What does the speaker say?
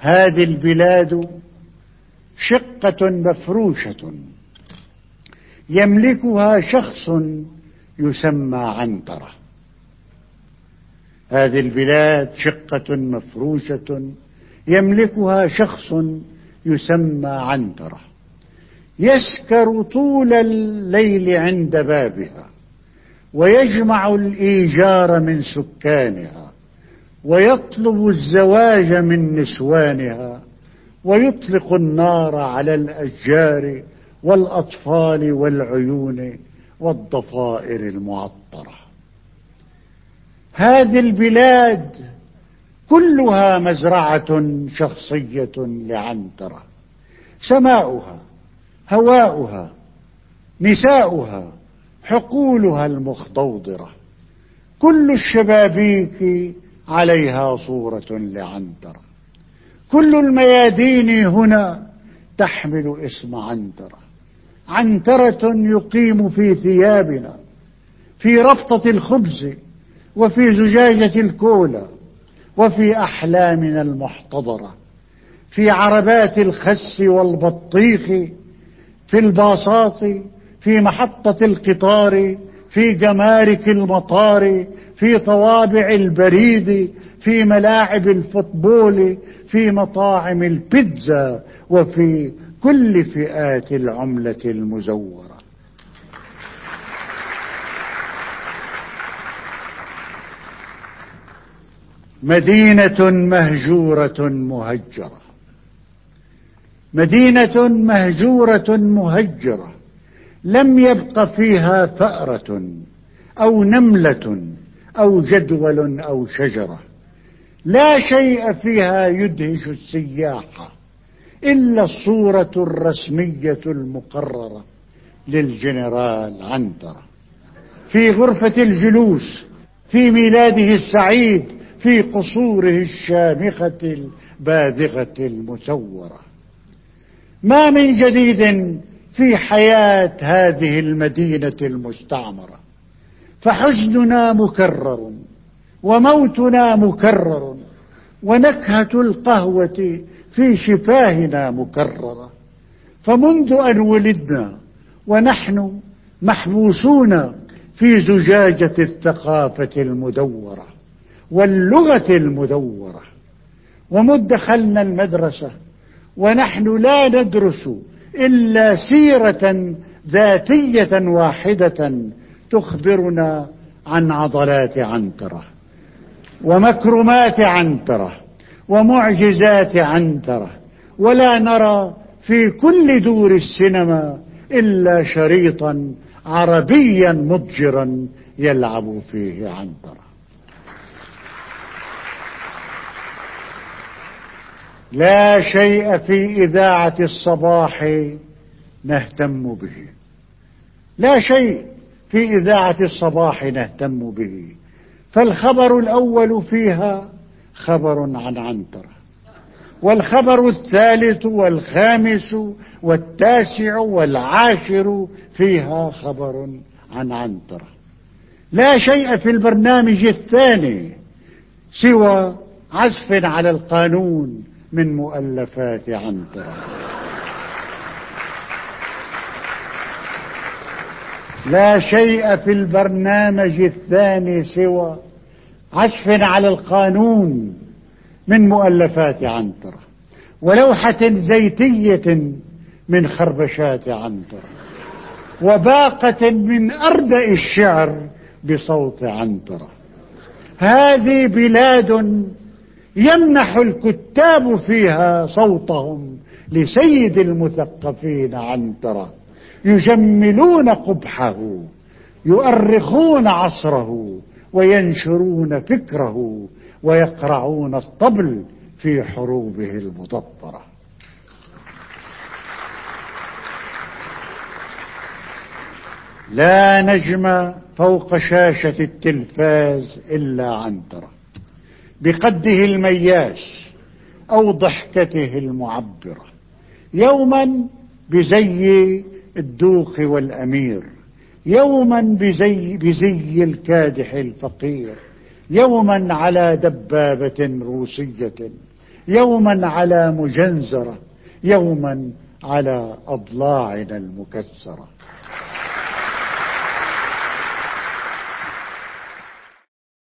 هذه البلاد شقة مفروشة يملكها شخص يسمى عنترة. هذه البلاد شقة مفروشة يملكها شخص يسمى عنترة، يسكر طول الليل عند بابها، ويجمع الإيجار من سكانها، ويطلب الزواج من نسوانها، ويطلق النار على الأشجار والأطفال والعيون والضفائر المعطرة. هذه البلاد كلها مزرعة شخصية لعنترة، سماؤها، هواؤها، نساؤها، حقولها المخضوضرة، كل الشبابيك عليها صورة لعنترة، كل الميادين هنا تحمل اسم عنترة. عنترة يقيم في ثيابنا، في ربطة الخبز، وفي زجاجة الكولا، وفي أحلامنا المحتضرة، في عربات الخس والبطيخ، في الباصات، في محطة القطار، في جمارك المطار، في طوابع البريد، في ملاعب الفوتبول، في مطاعم البيتزا، وفي كل فئات العملة المزورة. مدينة مهجورة مهجرة، مدينة مهجورة مهجرة، لم يبق فيها ثأرة أو نملة أو جدول أو شجرة، لا شيء فيها يدهش السياح إلا الصورة الرسمية المقررة للجنرال عنترة في غرفة الجلوس، في ميلاده السعيد، في قصوره الشامخة الباذخة المسورة. ما من جديد في حياة هذه المدينة المستعمرة، فحزننا مكرر، وموتنا مكرر، ونكهة القهوة في شفاهنا مكررة. فمنذ أن ولدنا ونحن محبوسون في زجاجة الثقافة المدورة واللغة المدورة، ومذ دخلنا المدرسة ونحن لا ندرس إلا سيرة ذاتية واحدة تخبرنا عن عضلات عنترة ومكرمات عنترة ومعجزات عنترة، ولا نرى في كل دور السينما إلا شريطا عربيا مضجرا يلعب فيه عنترة. لا شيء في إذاعة الصباح نهتم به، لا شيء في إذاعة الصباح نهتم به، فالخبر الأول فيها خبر عن عنترة، والخبر الثالث والخامس والتاسع والعاشر فيها خبر عن عنترة. لا شيء في البرنامج الثاني سوى عزف على القانون من مؤلفات عنترة. لا شيء في البرنامج الثاني سوى عزف على القانون من مؤلفات عنترة، ولوحة زيتية من خربشات عنترة، وباقة من أردأ الشعر بصوت عنترة. هذه بلاد يمنح الكتاب فيها صوتهم لسيد المثقفين عنترة، يجملون قبحه، يؤرخون عصره، وينشرون فكره، ويقرعون الطبل في حروبه المدبرة. لا نجم فوق شاشة التلفاز إلا عنترة، بقده المياس أو ضحكته المعبرة، يوما بزي الدوق والأمير، يوما بزي الكادح الفقير، يوما على دبابة روسية، يوما على مجنزرة، يوما على أضلاعنا المكسرة.